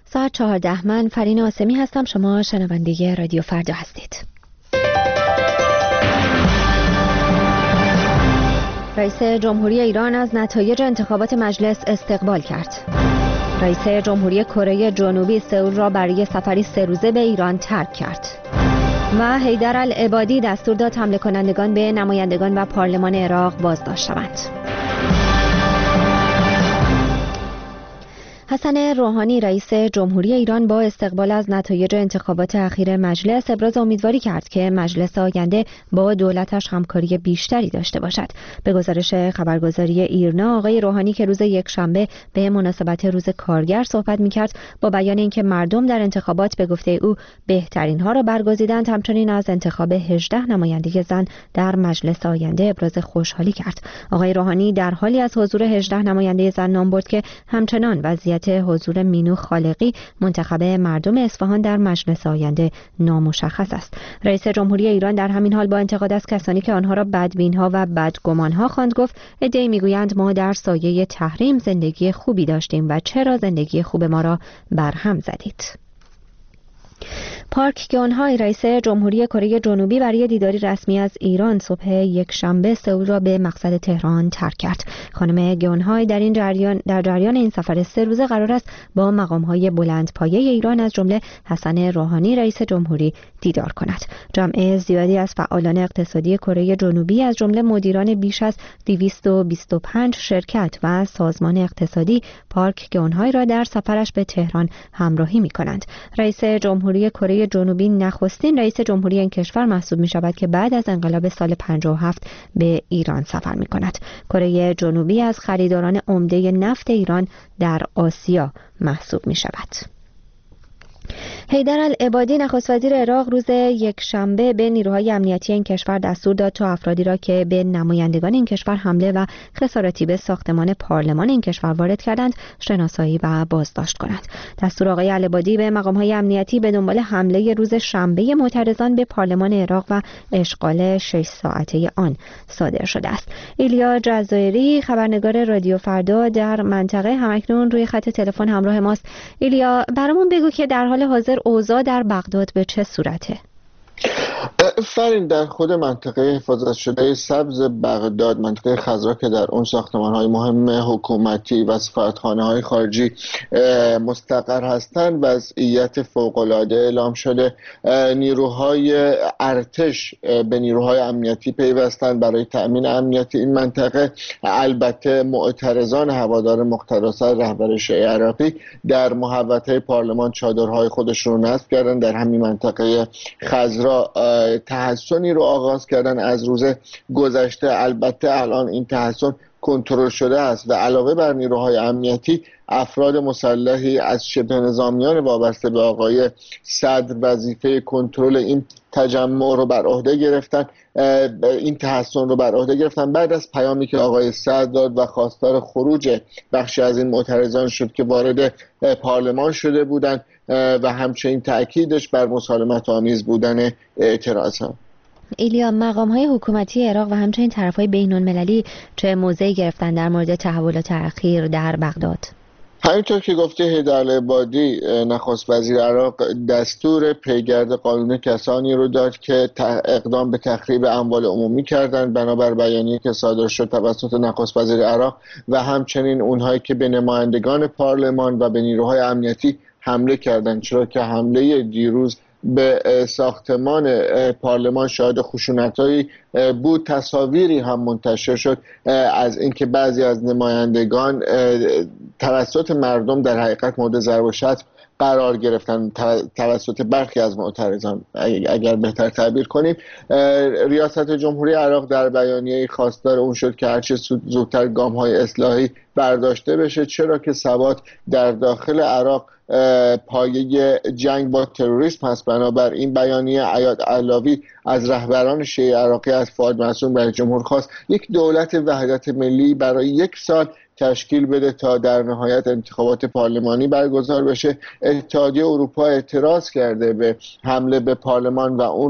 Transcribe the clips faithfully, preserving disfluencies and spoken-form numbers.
ساعت چهارده. من فرین آسمی هستم. شما شنونده رادیو فردا هستید. رئیس جمهوری ایران از نتایج انتخابات مجلس استقبال کرد. رئیس جمهوری کره جنوبی سئول را برای سفری سه روزه به ایران ترک کرد. و حیدرالعبادی دستور داد حمله کنندگان به نمایندگان و پارلمان عراق بازداشت شوند. حسن روحانی رئیس جمهوری ایران با استقبال از نتایج انتخابات اخیر مجلس ابراز امیدواری کرد که مجلس آینده با دولتش همکاری بیشتری داشته باشد. به گزارش خبرگزاری ایرنا، آقای روحانی که روز یکشنبه به مناسبت روز کارگر صحبت می‌کرد، با بیان اینکه مردم در انتخابات به گفته او بهترین ها را برگزیدند، همچنین از انتخاب هجده نماینده زن در مجلس آینده ابراز خوشحالی کرد. آقای روحانی در حالی از حضور هجده نماینده زن نام برد که همچنان وضعیت حضور مینو خالقی منتخب مردم اصفهان در مجلس آینده نامشخص است. رئیس جمهوری ایران در همین حال با انتقاد از کسانی که آنها را بدبین‌ها و بدگمان‌ها خواند گفت: عده‌ای میگویند ما در سایه تحریم زندگی خوبی داشتیم و چرا زندگی خوب ما را برهم زدید؟ پارک گیونهای رئیس جمهوری کره جنوبی برای دیداری رسمی از ایران صبح یکشنبه سئول را به مقصد تهران ترک کرد. خانم گیونهای در این جریان در جریان این سفر سه روزه قرار است با مقام‌های بلندپایه ایران از جمله حسن روحانی رئیس جمهوری دیدار کند. جمع زیادی از فعالان اقتصادی کره جنوبی از جمله مدیران بیش از دویست و بیست و پنج شرکت و سازمان اقتصادی پارک گیونهای را در سفرش به تهران همراهی می‌کنند. رئیس جمهوری کره جنوبی نخستین رئیس جمهوری این کشور محسوب می شود که بعد از انقلاب سال پنجاه و هفت به ایران سفر می کند. کره جنوبی از خریداران عمده نفت ایران در آسیا محسوب می شود. حیدرالعبادی نخست وزیر عراق روز یکشنبه به نیروهای امنیتی این کشور دستور داد تا افرادی را که به نمایندگان این کشور حمله و خساراتی به ساختمان پارلمان این کشور وارد کردند شناسایی و بازداشت کند. دستور آقای العبادی به مقام‌های امنیتی به دنبال حمله روز شنبه معترضان به پارلمان عراق و اشغال شش ساعته آن صادر شده است. ایلیا جزایری خبرنگار رادیو فردا در منطقه همکنون روی خط تلفن همراه ماست. ایلیا، برامون بگو که در حال حاضر اوضاع در بغداد به چه صورته؟ فرین، در خود منطقه حفاظت شده سبز بغداد، منطقه خضرا که در اون ساختمان‌های مهم حکومتی و سفارتخانه‌های خارجی مستقر هستند، وضعیت فوق‌العاده اعلام شده. نیروهای ارتش به نیروهای امنیتی پیوستند برای تأمین امنیت این منطقه. البته معترضان هوادار مقتداصدر رهبر شیعه عراقی در محوطه پارلمان چادرهای خودشون رو نصب کردن. در همین منطقه خضرا تحصنی رو آغاز کردن از روز گذشته. البته الان این تحصن کنترل شده است و علاوه بر نیروهای امنیتی، افراد مسلحی از شبه نظامیان وابسته به آقای صدر وظیفه کنترل این تجمع رو بر عهده گرفتن، این تحصن رو بر عهده گرفتن بعد از پیامی که آقای صدر داد و خواستار خروج بخشی از این معترضان شد که وارد پارلمان شده بودند و همچنین تأکیدش بر مسالمت آمیز بودن اعتراضات. ایلیا، مقام‌های حکومتی عراق و همچنین طرف‌های بین‌المللی چه موضعی گرفتن در مورد تحولات اخیر در بغداد؟ همینطور که گفته حیدرالعبادی نخست وزیر عراق دستور پیگرد قانون کسانی رو داد که اقدام به تخریب اموال عمومی کردند بنابر بیانیه‌ای که صادر شد توسط نخست وزیر عراق و همچنین اونهایی که به نمایندگان پارلمان و به نیروهای امنیتی حمله کردند، چرا که حمله دیروز به ساختمان پارلمان شاهد خشونت‌هایی بود. تصاویری هم منتشر شد از اینکه بعضی از نمایندگان توسط مردم در حقیقت مورد ضرب و شتم قرار گرفتن توسط برخی از معترضان، اگر بهتر تعبیر کنیم. ریاست جمهوری عراق در بیانیه‌ای خواستار اون شد که هرچه زودتر گام‌های اصلاحی برداشته بشه، چرا که ثبات در داخل عراق پایه جنگ با تروریسم هست. بنابر این بیانیه ایاد علاوی از رهبران شیعه عراقی از فؤاد معصوم رئیس جمهور خواست یک دولت وحدت ملی برای یک سال تشکیل بده تا در نهایت انتخابات پارلمانی برگزار بشه. اتحادیه اروپا اعتراض کرده به حمله به پارلمان و اون رو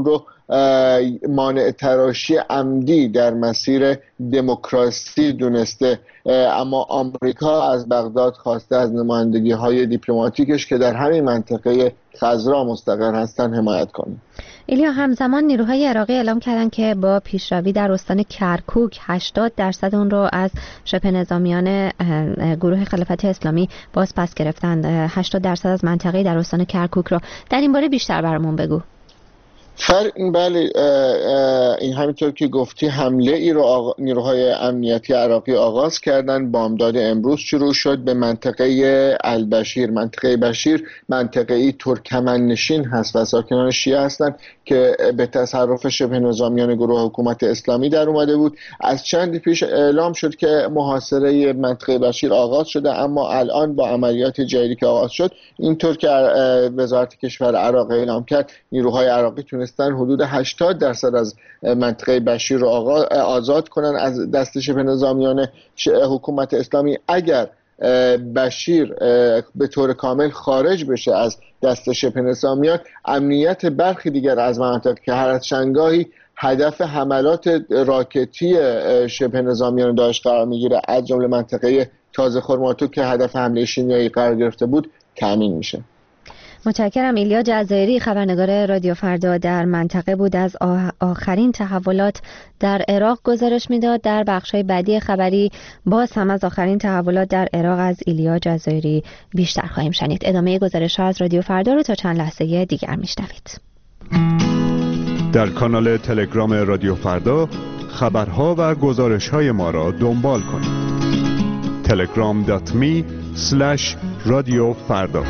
مانع تراشی عمدی در مسیر دموکراسی دونسته، اما آمریکا از بغداد خواسته از نمایندگی های دیپلماتیکش که در همین منطقه خضرا مستقر هستند حمایت کنه. ایلیا، همزمان نیروهای عراقی اعلام کردند که با پیشروی در استان کرکوک هشتاد درصد اون رو از شبه نظامیان گروه خلافت اسلامی باز پس گرفتند. هشتاد درصد از منطقه در استان کرکوک رو. در این باره بیشتر برامون بگو. فر بله، این همینطور که گفتی حمله ای رو آغ... نیروهای امنیتی عراقی آغاز کردن. بامداد امروز شروع شد به منطقه البشیر. منطقه بشیر منطقه ای ترکمن نشین هست و ساکنان شیعه هستند که به تصرف شبه نظامیان گروه حکومت اسلامی در اومده بود. از چند پیش اعلام شد که محاصره منطقه بشیر آغاز شده، اما الان با عملیات جدیدی که آغاز شد، اینطور که وزارت کشور عراق اعلام کرد، نیروهای عراقی تونستن حدود هشتاد درصد از منطقه بشیر رو آزاد کنن از دست شبه نظامیان حکومت اسلامی. اگر بشیر به طور کامل خارج بشه از دست شبه نظامیان، امنیت برخی دیگر از مناطق که هر از چندگاهی هدف حملات راکتی شبه نظامیان داعش قرار میگیره، از جمله منطقه تازه خرماتو که هدف حمله شیمیایی قرار گرفته بود، تامین میشه. متشکرم. ایلیا جزایری، خبرنگار رادیو فردا در منطقه بود، از آخرین تحولات در عراق گزارش میداد. در بخش‌های بعدی خبری باز هم از آخرین تحولات در عراق از ایلیا جزایری بیشتر خواهیم شنید. ادامه گزارش‌ها از رادیو فردا رو تا چند لحظه دیگر میشنوید. در کانال تلگرام رادیو فردا خبرها و گزارش‌های ما را دنبال کنید. تلگرام دات می اسلش رادیو فردا.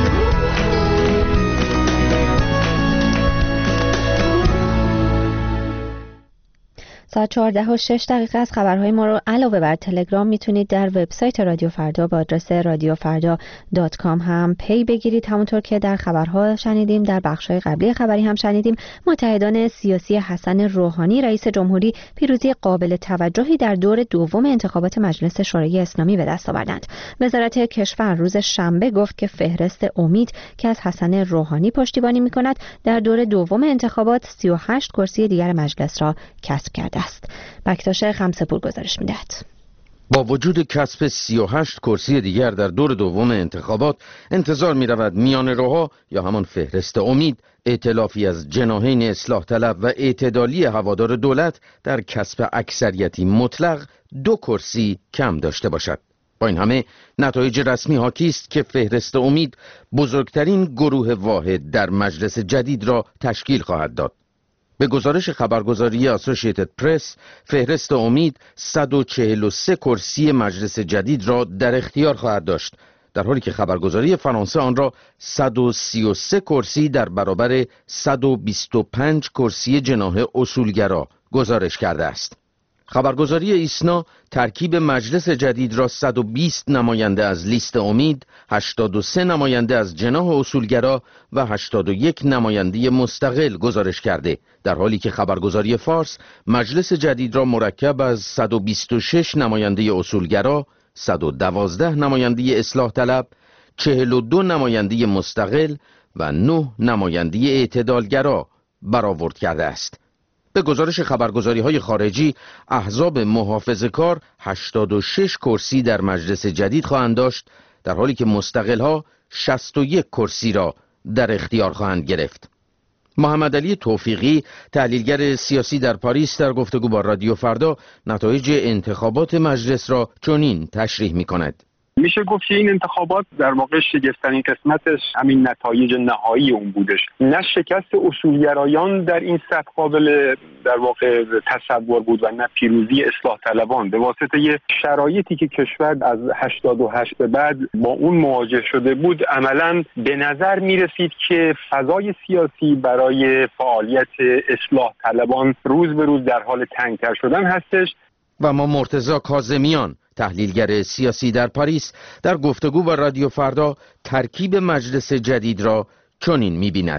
ساعت چهارده و شش دقیقه از خبرهای ما رو علاوه بر تلگرام میتونید در وبسایت رادیو فردا با آدرس رادیو فردا دات کام هم پی بگیرید. همونطور که در خبرها شنیدیم، در بخش‌های قبلی خبری هم شنیدیم، متحدان سیاسی حسن روحانی رئیس جمهوری پیروزی قابل توجهی در دور دوم انتخابات مجلس شورای اسلامی به دست آوردند. وزارت کشور روز شنبه گفت که فهرست امید که از حسن روحانی پشتیبانی می‌کند در دور دوم انتخابات سی و هشت کرسی دیگر مجلس را کسب کرده است. بکتاش خمسه‌پور گزارش می‌دهد. با وجود کسب سی و هشت کرسی دیگر در دور دوم انتخابات، انتظار می‌رود میان روها یا همان فهرست امید ائتلافی از جناحین اصلاح طلب و اعتدالی هوادار دولت در کسب اکثریتی مطلق دو کرسی کم داشته باشد. با این همه نتایج رسمی حاکی است که فهرست امید بزرگترین گروه واحد در مجلس جدید را تشکیل خواهد داد. به گزارش خبرگزاری اسوسییتد پرس، فهرست امید صد و چهل و سه کرسی مجلس جدید را در اختیار خواهد داشت، در حالی که خبرگزاری فرانسه آن را صد و سی و سه کرسی در برابر صد و بیست و پنج کرسی جناح اصولگرا گزارش کرده است. خبرگزاری ایسنا ترکیب مجلس جدید را صد و بیست نماینده از لیست امید، هشتاد و سه نماینده از جناح اصولگرا و هشتاد و یک نماینده مستقل گزارش کرده، در حالی که خبرگزاری فارس مجلس جدید را مرکب از صد و بیست و شش نماینده اصولگرا، صد و دوازده نماینده اصلاح طلب، چهل و دو نماینده مستقل و نه نماینده اعتدالگرا برآورد کرده است. به گزارش خبرگزاری‌های خارجی، احزاب محافظه‌کار هشتاد و شش کرسی در مجلس جدید خواهند داشت، در حالی که مستقل‌ها شصت و یک کرسی را در اختیار خواهند گرفت. محمد علی توفیقی، تحلیلگر سیاسی در پاریس، در گفتگو با رادیو فردا نتایج انتخابات مجلس را چنین تشریح می‌کند. میشه گفت که این انتخابات در واقع شگفت‌ترین قسمتش همین نتایج نهایی اون بودش، نه شکست اصولگرایان در این سطح قابل در واقع تصور بود و نه پیروزی اصلاح طلبان. به واسطه شرایطی که کشور از هشتاد و هشت به بعد با اون مواجه شده بود، عملاً به نظر میرسید که فضای سیاسی برای فعالیت اصلاح طلبان روز به روز در حال تنگتر شدن هستش. و ما مرتضی کاظمیان، تحلیلگر سیاسی در پاریس، در گفتگو با رادیو فردا ترکیب مجلس جدید را چنین می‌بیند.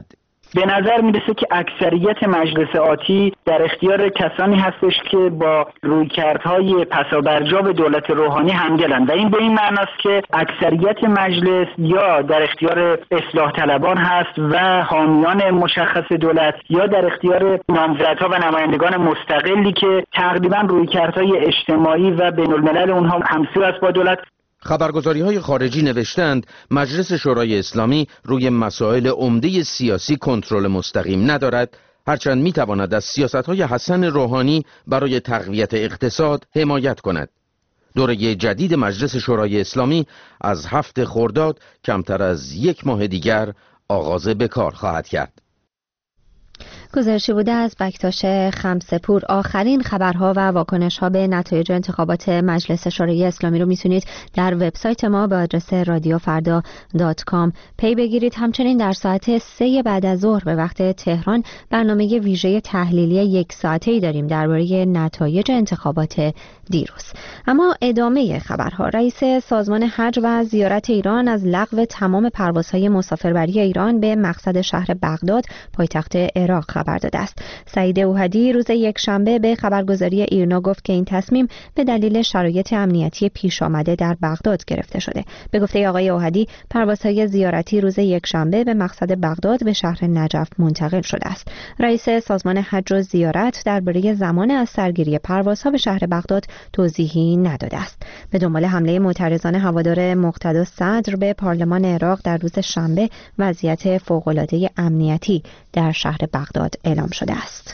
به نظر میرسه که اکثریت مجلس آتی در اختیار کسانی هستش که با رویکردهای پسابرجا به دولت روحانی همدلند و این به این معناست که اکثریت مجلس یا در اختیار اصلاح طلبان هست و حامیان مشخص دولت یا در اختیار نامزدها و نمایندگان مستقلی که تقریبا رویکردهای اجتماعی و بین الملل اونها همسو است با دولت. خبرگزاری‌های خارجی نوشتند مجلس شورای اسلامی روی مسائل عمده سیاسی کنترل مستقیم ندارد، هرچند می‌تواند از سیاست‌های حسن روحانی برای تقویت اقتصاد حمایت کند. دوره جدید مجلس شورای اسلامی از هفت خرداد کمتر از یک ماه دیگر آغاز به کار خواهد کرد. گزارشی بوده از بکتاش خمسپور. آخرین خبرها و واکنش‌ها به نتایج انتخابات مجلس شورای اسلامی رو میتونید در وبسایت ما به آدرس رادیو فردا دات کام پی بگیرید. همچنین در ساعت سه بعد از ظهر به وقت تهران برنامه ویژه تحلیلی یک ساعته‌ای داریم درباره نتایج انتخابات دیروز. اما ادامه خبرها. رئیس سازمان حج و زیارت ایران از لغو تمام پروازهای مسافربری ایران به مقصد شهر بغداد پایتخت عراق خبر داده است. سعید اوحدی روز یکشنبه به خبرگزاری ایرنا گفت که این تصمیم به دلیل شرایط امنیتی پیش آمده در بغداد گرفته شده. به گفته آقای اوحدی، پروازهای زیارتی روز یکشنبه به مقصد بغداد به شهر نجف منتقل شده است. رئیس سازمان حج و زیارت درباره زمان از سرگیری پروازها به شهر بغداد توضیحی نداده است. به دنبال حمله معترضان هوادار مقتدا صدر به پارلمان عراق در روز شنبه وضعیت فوق‌العاده امنیتی در شهر بغداد اعلام شده است.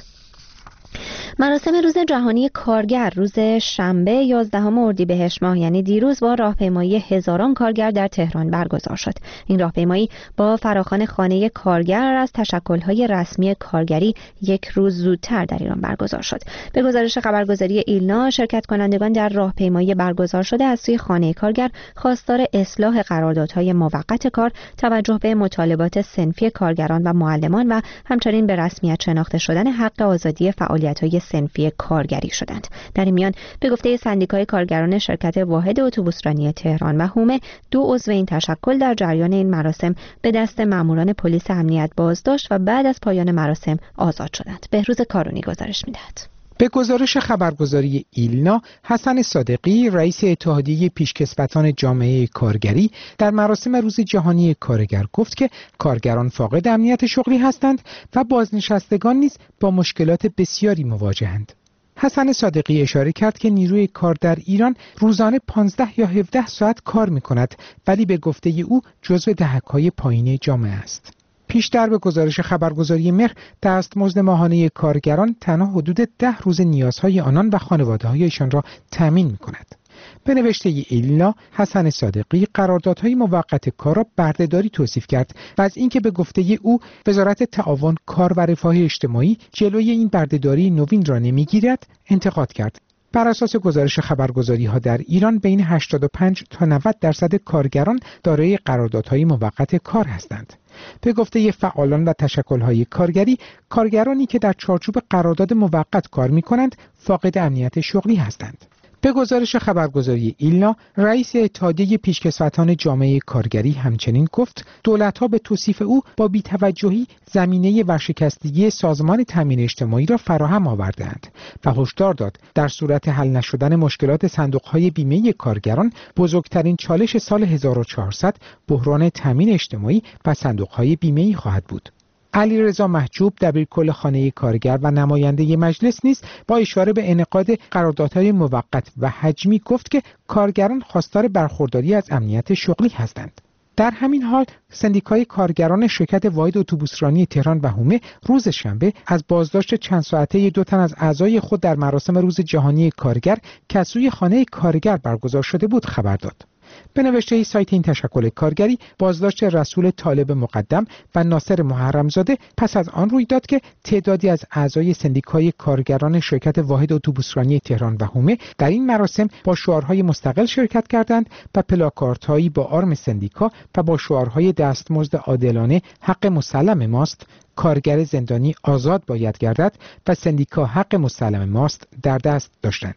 مراسم روز جهانی کارگر روز شنبه یازدهم اردیبهشت ماه یعنی دیروز با راهپیمایی هزاران کارگر در تهران برگزار شد. این راهپیمایی با فراخوان خانه کارگر از تشکل‌های رسمی کارگری یک روز زودتر در ایران برگزار شد. به گزارش خبرگزاری ایلنا، شرکت کنندگان در راهپیمایی برگزار شده از سوی خانه کارگر خواستار اصلاح قراردادهای موقت کار، توجه به مطالبات صنفی کارگران و معلمان و همچنین به رسمیت شناخته شدن حق آزادی فعالیت‌های صنفی کارگری شدند. در این میان به گفته سندیکای کارگران شرکت واحد اتوبوسرانی تهران و هومه، دو عضو این تشکل در جریان این مراسم به دست ماموران پلیس امنیت بازداشت و بعد از پایان مراسم آزاد شدند. بهروز کارونی گزارش می‌دهد. به گزارش خبرگزاری ایلنا، حسن صادقی رئیس اتحادیه پیشکسوتان جامعه کارگری در مراسم روز جهانی کارگر گفت که کارگران فاقد امنیت شغلی هستند و بازنشستگان نیز با مشکلات بسیاری مواجهند. حسن صادقی اشاره کرد که نیروی کار در ایران روزانه پانزده یا هفده ساعت کار می‌کند، ولی به گفته او جزو دهک‌های پایین جامعه است. پیشتر به گزارش خبرگزاری مهر، دستمزد ماهانه کارگران تنها حدود ده روز نیازهای آنان و خانواده‌هایشان را تامین می‌کند. به نوشته ایلنا، حسن صادقی قراردادهای موقت کار را بردهداری توصیف کرد و از اینکه به گفته او وزارت تعاون، کار و رفاه اجتماعی جلوی این بردهداری نوین را نمیگیرد انتقاد کرد. بر اساس گزارش خبرگزاری‌ها در ایران بین هشتاد و پنج تا نود درصد کارگران دارای قراردادهای موقت کار هستند. به گفته فعالان و تشکل‌های کارگری، کارگرانی که در چارچوب قرارداد موقت کار می‌کنند فاقد امنیت شغلی هستند. به گزارش خبرگزاری ایلنا، رئیس اتحادیه پیشکسوتان جامعه کارگری همچنین گفت دولت‌ها به توصیف او با بی‌توجهی زمینه ورشکستگی سازمان تامین اجتماعی را فراهم آورده‌اند و هشدار داد در صورت حل نشدن مشکلات صندوق‌های بیمه کارگران، بزرگترین چالش سال هزار و چهارصد بحران تامین اجتماعی و صندوق‌های بیمه‌ای خواهد بود. علیرضا محجوب دبیرکل خانه کارگر و نماینده مجلس نیز با اشاره به انعقاد قراردادهای موقت و حجمی گفت که کارگران خواستار برخورداری از امنیت شغلی هستند. در همین حال سندیکای کارگران شرکت واحد اتوبوسرانی تهران و هومه روز شنبه از بازداشت چند ساعته دو تن از اعضای خود در مراسم روز جهانی کارگر که از سوی خانه کارگر برگزار شده بود خبر داد. به نوشته سایت این تشکل کارگری، بازداشت رسول طالب مقدم و ناصر محرمزاده پس از آن روی داد که تعدادی از اعضای سندیکای کارگران شرکت واحد اتوبوسرانی تهران و هومه در این مراسم با شعارهای مستقل شرکت کردند و پلاکاردهایی با آرم سندیکا و با شعارهای دستمزد عادلانه، حق مسلم ماست، کارگر زندانی آزاد باید گردد و سندیکا حق مسلم ماست در دست داشتند.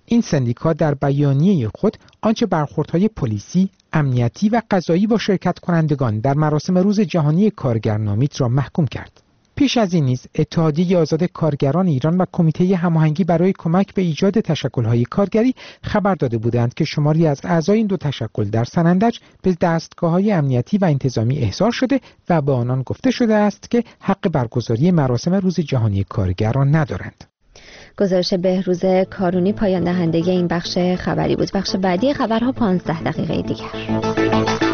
این سندیکا در بیانیه خود آنچه برخوردهای پلیسی، امنیتی و قضایی با شرکت کنندگان در مراسم روز جهانی کارگر نامید را محکوم کرد. پیش از این نیز اتحادیه آزاد کارگران ایران و کمیته هماهنگی برای کمک به ایجاد تشکل‌های کارگری خبر داده بودند که شماری از اعضای این دو تشکل در سنندج به دستگاه‌های امنیتی و انتظامی احضار شده و به آنان گفته شده است که حق برگزاری مراسم روز جهانی کارگر را ندارند. گزارش بهروز کارونی پایان دهنده این بخش خبری بود. بخش بعدی خبرها پانزده دقیقه دیگر.